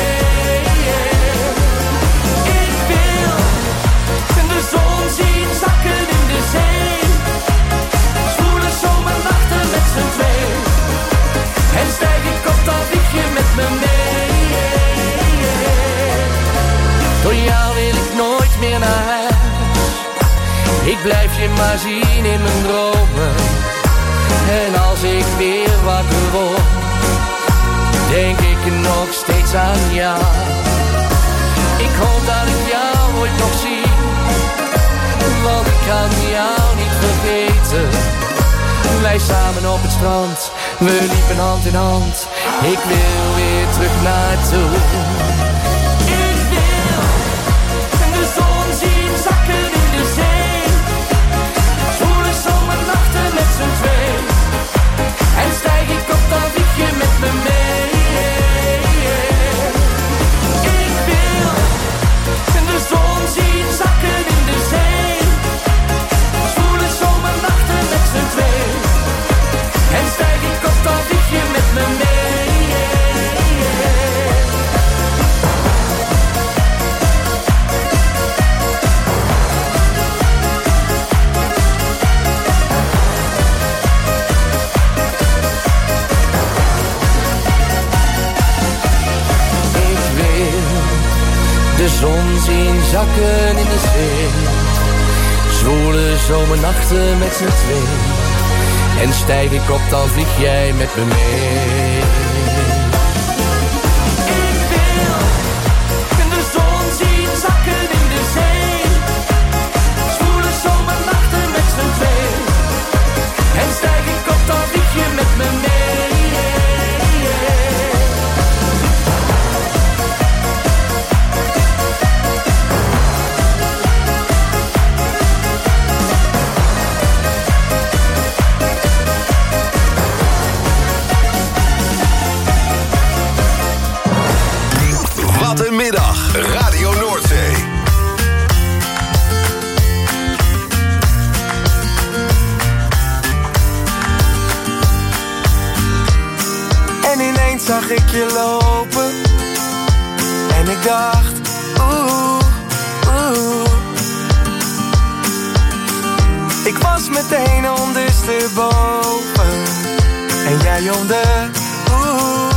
Ik wil de zon zien zakken in de zee. Zwoele zomernachten met z'n twee. En stijg ik op, dan vlieg je met me mee. Door jou wil ik nooit meer naar huis. Ik blijf je maar zien in mijn dromen. En als ik weer wakker word, denk ik nog steeds aan jou. Ik hoop dat ik jou ooit nog zie, want ik kan jou niet vergeten. Wij samen op het strand, we liepen hand in hand. Ik wil weer terug naartoe. Ik wil de zon zien zakken in de zee. Zwoele zomernachten met z'n twee. En stijg ik op, dan vlieg je met me mee. Ik wil de zon zien zakken in de zee. Zwoele zomernachten met z'n twee. En stijg ik op, dan vlieg je met me mee. De zon zien zakken in de zee. Zwoele zomernachten met z'n twee. En stijg ik op, dan vlieg jij met me mee. Ik wil de zon zien zakken in de zee. Zwoele zomernachten met z'n twee. En stijg ik op, dan vlieg je met me mee. Wat een middag, Radio Noordzee. En ineens zag ik je lopen. En ik dacht, oeh, oeh. Ik was meteen ondersteboven. En jij om de hoek.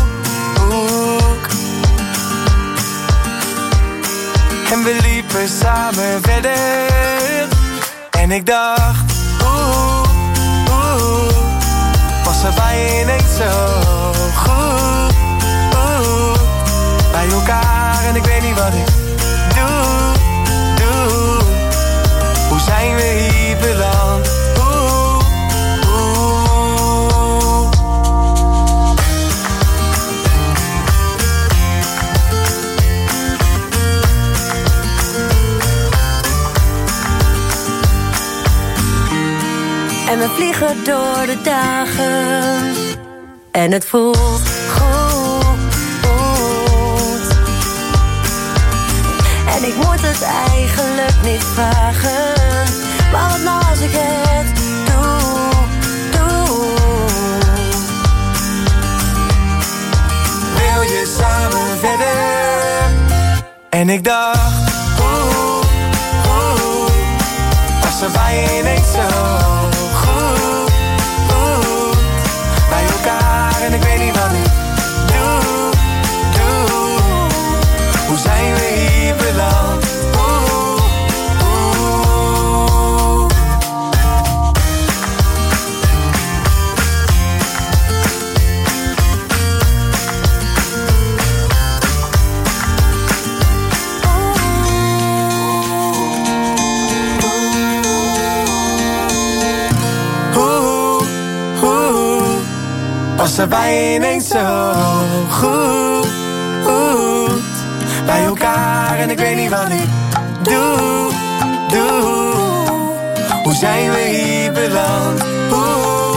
En we liepen samen verder. En ik dacht, oeh, oeh. Was er bij je ineens zo goed, oeh. Bij elkaar en ik weet niet wat ik doe, doe. Hoe zijn we hier beland? Oeh, oeh. En we vliegen door de dagen. En het voelt goed. En ik moet het eigenlijk niet vragen. Maar wat nou als ik het doe, doe. Wil je samen verder? En ik dacht, oeh, oeh. Was er bij je ineens zo goed? passen wij ineens zo goed bij elkaar en ik weet niet wat ik doe, doe. Hoe zijn we hier beland? Oeh,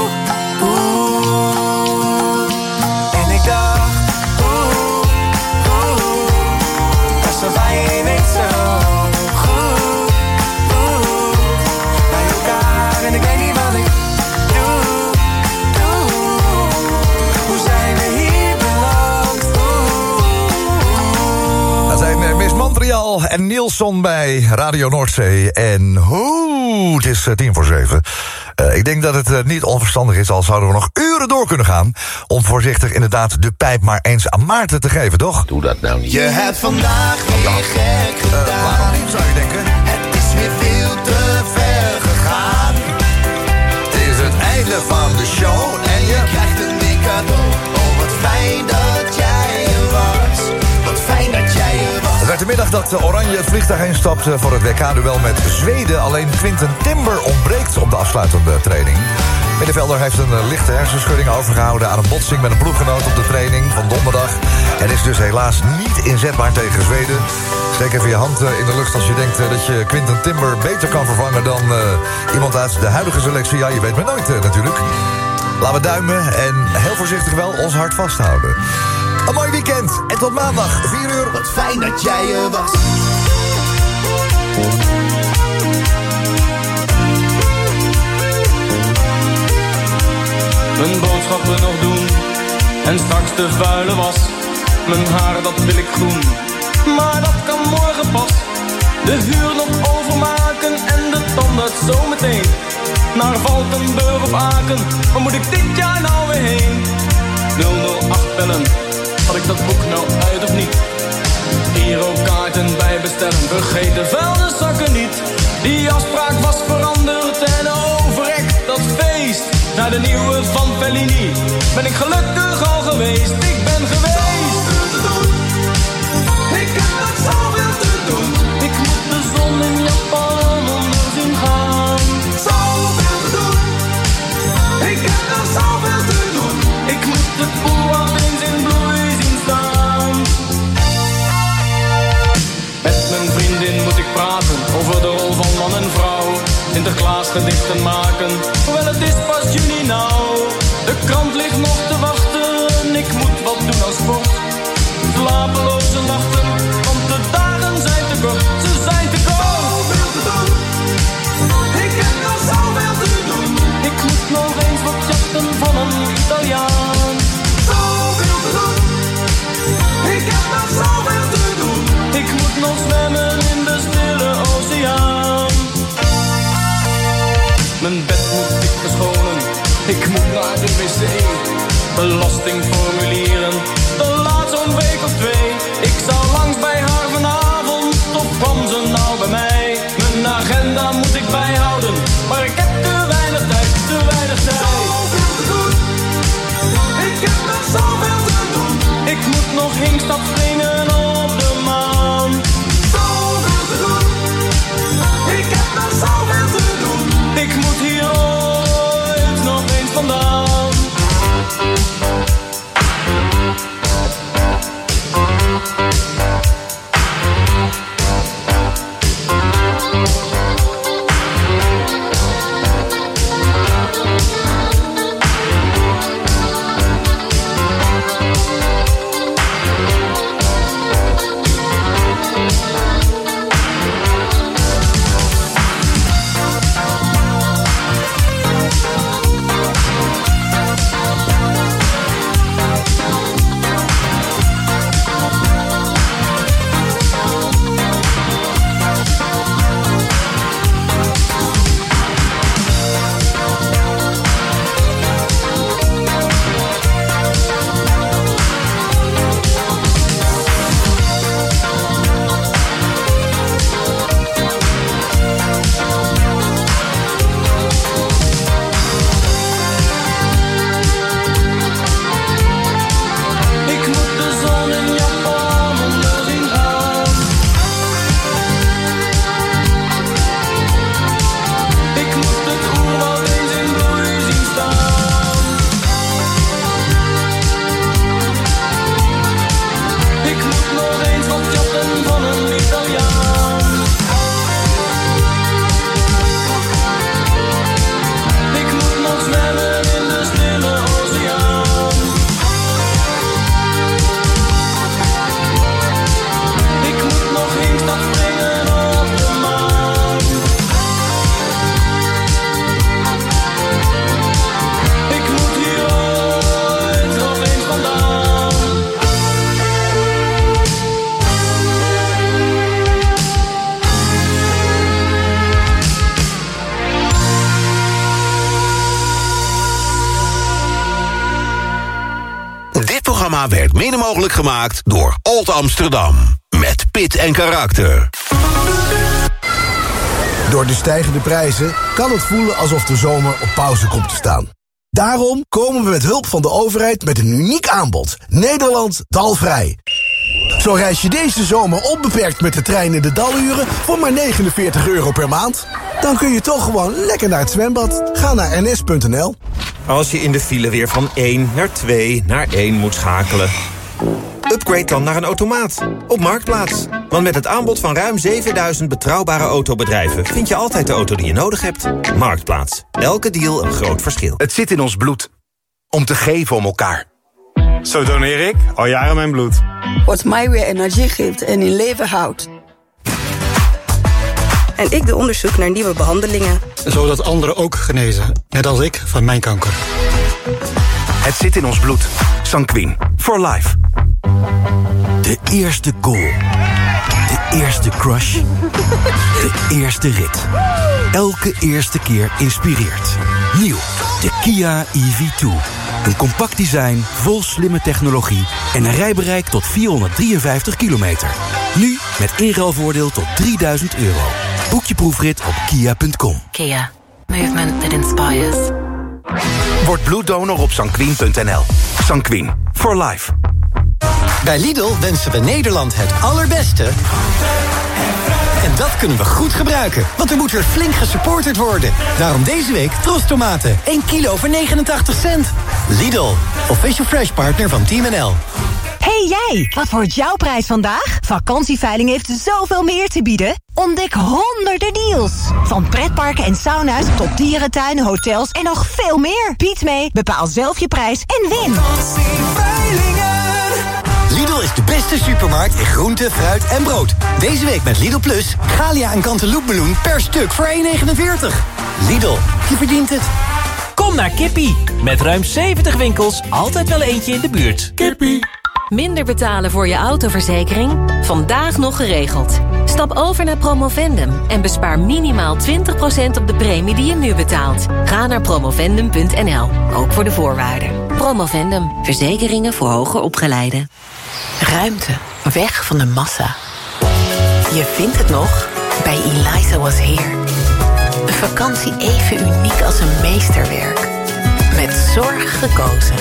oeh. En ik dacht, oeh, oeh, passen wij ineens zo goed, oeh, bij elkaar en ik weet niet wat ik doe, doe. Hoe zijn we hier beland? Oeh. Dat zijn uh, Miss Montreal en Nielsen bij Radio Noordzee. En hoe, het is uh, tien voor zeven. Uh, ik denk dat het uh, niet onverstandig is, al zouden we nog uren door kunnen gaan, om voorzichtig inderdaad de pijp maar eens aan Maarten te geven, toch? Doe dat nou niet. Je hebt vandaag weer gek gedaan. Uh, waarom niet, zou je denken? Het is weer veel te ver gegaan. Het is het einde van de show en je krijgt een dik cadeau. Oh, wat fijn dat jij er was. Wat fijn dat jij er was. Het werd de middag dat Oranje het vliegtuig instapt voor het W K-duel met Zweden. Alleen Quinten Timber ontbreekt op de afsluitende training. Middenvelder heeft een lichte hersenschudding overgehouden aan een botsing met een ploeggenoot op de training van donderdag. En is dus helaas niet inzetbaar tegen Zweden. Steek even je hand in de lucht als je denkt dat je Quinten Timber beter kan vervangen dan uh, iemand uit de huidige selectie. Ja, je weet maar nooit uh, natuurlijk. Laten we duimen en heel voorzichtig wel ons hart vasthouden. Een mooi weekend en tot maandag, vier uur. Wat fijn dat jij er was. Mijn boodschappen nog doen en straks de vuile was. Mijn haar dat wil ik groen, maar dat kan morgen pas. De huur nog overmaken en de tandarts zometeen. Naar Valkenburg of Aken, waar moet ik dit jaar nou weer heen? nul nul acht bellen, had ik dat boek nou uit of niet? Girokaarten bij bestellen, vergeet de vuilniszakken niet. Die afspraak was veranderd en overrekt dat feest. Naar de nieuwe van Fellini ben ik gelukkig al geweest. Ik ben geweest. Ik heb nog zoveel te doen. Ik moet de zon in Japan onder zien gaan. Zoveel te doen. Ik heb nog zoveel te doen. Ik moet de boel eens in bloei zien staan. Met mijn vriendin moet ik praten over de rol van man en vrouw. Sinterklaas gedichten maken, hoewel het is pas juni nou. De krant ligt nog te wachten, ik moet wat doen als sport. Slapeloze nachten, want de dagen zijn te kort, ze zijn te kort. Zoveel te doen, ik heb nog zoveel te doen. Ik moet nog eens wat jachten van een Italiaan. Zoveel te doen, ik heb nog zoveel te doen. Ik moet nog zwemmen in de stille oceaan. Mijn bed moet dik verschonen, ik moet naar de wc. Belastingformulieren, dat laat zo'n week of twee. Ik zou langs bij haar vanavond, of kwam ze nou bij mij? Mijn agenda moet ik bijhouden, maar ik heb te weinig tijd, te weinig tijd. Zoveel te doen, ik heb nog zoveel te doen. Ik moet nog hinkstap springen op de maan. Zoveel te doen, ik heb nog zoveel te doen. Ik moet hier ooit nog eens vandaan. programma werd mede mogelijk gemaakt door Old Amsterdam. Met pit en karakter. Door de stijgende prijzen kan het voelen alsof de zomer op pauze komt te staan. Daarom komen we met hulp van de overheid met een uniek aanbod. Nederland dalvrij. Zo reis je deze zomer onbeperkt met de trein in de daluren voor maar negenenveertig euro per maand. Dan kun je toch gewoon lekker naar het zwembad. Ga naar n s punt n l. Als je in de file weer van één naar twee naar één moet schakelen. Upgrade dan naar een automaat op Marktplaats. Want met het aanbod van ruim zevenduizend betrouwbare autobedrijven vind je altijd de auto die je nodig hebt. Marktplaats. Elke deal een groot verschil. Het zit in ons bloed. Om te geven om elkaar. Zo doneer ik al jaren mijn bloed. Wat mij weer energie geeft en in leven houdt. En ik doe onderzoek naar nieuwe behandelingen. Zodat anderen ook genezen, net als ik van mijn kanker. Het zit in ons bloed. Sanquin. For life. De eerste goal. De eerste crush. De eerste rit. Elke eerste keer inspireert. Nieuw, de Kia E V twee. Een compact design, vol slimme technologie en een rijbereik tot vierhonderddrieënvijftig kilometer. Nu met inruilvoordeel tot drieduizend euro. Boek je proefrit op kia punt com. Kia. Movement that inspires. Word bloeddonor op sanquin punt n l. Sanquin. For life. Bij Lidl wensen we Nederland het allerbeste. En dat kunnen we goed gebruiken, want er moet weer flink gesupporterd worden. Daarom deze week Trostomaten, één kilo voor negenentachtig cent. Lidl, official fresh partner van Team N L. Hey jij, wat wordt jouw prijs vandaag? Vakantieveiling heeft zoveel meer te bieden. Ontdek honderden deals. Van pretparken en sauna's tot dierentuinen, hotels en nog veel meer. Bied mee, bepaal zelf je prijs en win. Lidl is de beste supermarkt in groente, fruit en brood. Deze week met Lidl Plus, Galia en Cantaloupemeloen per stuk voor één negenenveertig. Lidl, je verdient het. Kom naar Kippie. Met ruim zeventig winkels, altijd wel eentje in de buurt. Kippie. Minder betalen voor je autoverzekering? Vandaag nog geregeld. Stap over naar Promovendum en bespaar minimaal twintig procent op de premie die je nu betaalt. Ga naar promovendum punt n l, ook voor de voorwaarden. Promovendum, verzekeringen voor hoger opgeleiden. Ruimte, weg van de massa. Je vindt het nog? Bij Eliza Was Here. Een vakantie even uniek als een meesterwerk. Met zorg gekozen.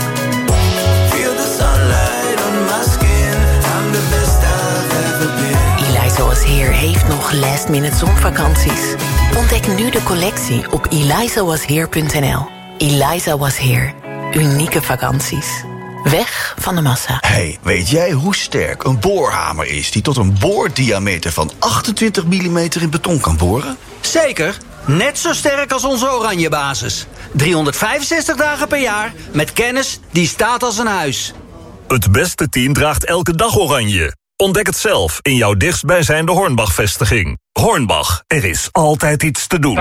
Eliza Was Here heeft nog last minute zonvakanties. Ontdek nu de collectie op eliza was here punt n l. Eliza Was Here. Unieke vakanties. Weg van de massa. Hey, weet jij hoe sterk een boorhamer is die tot een boordiameter van achtentwintig millimeter in beton kan boren? Zeker. Net zo sterk als onze oranje basis. driehonderdvijfenzestig dagen per jaar met kennis die staat als een huis. Het beste team draagt elke dag oranje. Ontdek het zelf in jouw dichtstbijzijnde Hornbach-vestiging. Hornbach, er is altijd iets te doen.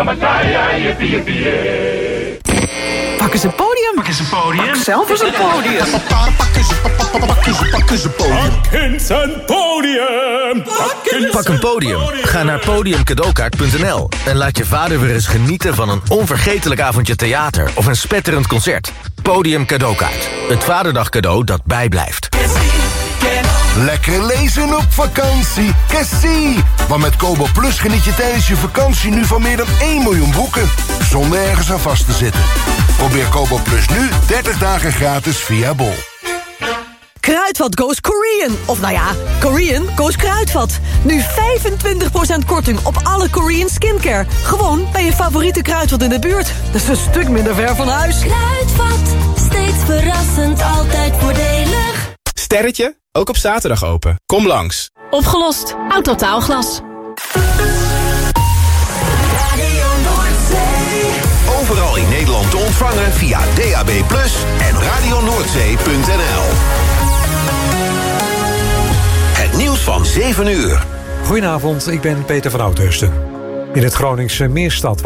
Pak eens een podium. Pak eens een podium. Pak zelf eens een podium. Pak eens een podium. Pak een podium. Pak een podium. Ga naar podium cadeaukaart punt n l en laat je vader weer eens genieten van een onvergetelijk avondje theater of een spetterend concert. Podium Cadeaukaart. Het vaderdag cadeau dat bijblijft. Lekker lezen op vakantie. Cassie! Want met Kobo Plus geniet je tijdens je vakantie nu van meer dan één miljoen boeken. Zonder ergens aan vast te zitten. Probeer Kobo Plus nu dertig dagen gratis via Bol. Kruidvat goes Korean. Of nou ja, Korean goes Kruidvat. Nu vijfentwintig procent korting op alle Korean skincare. Gewoon bij je favoriete Kruidvat in de buurt. Dat is een stuk minder ver van huis. Kruidvat, steeds verrassend, altijd voordelig. Sterretje, ook op zaterdag open. Kom langs. Opgelost. Autotaalglas. Overal in Nederland te ontvangen via D A B plus, en radio noordzee punt n l. Het nieuws van zeven uur. Goedenavond, ik ben Peter van Oudheusden. In het Groningse Meerstad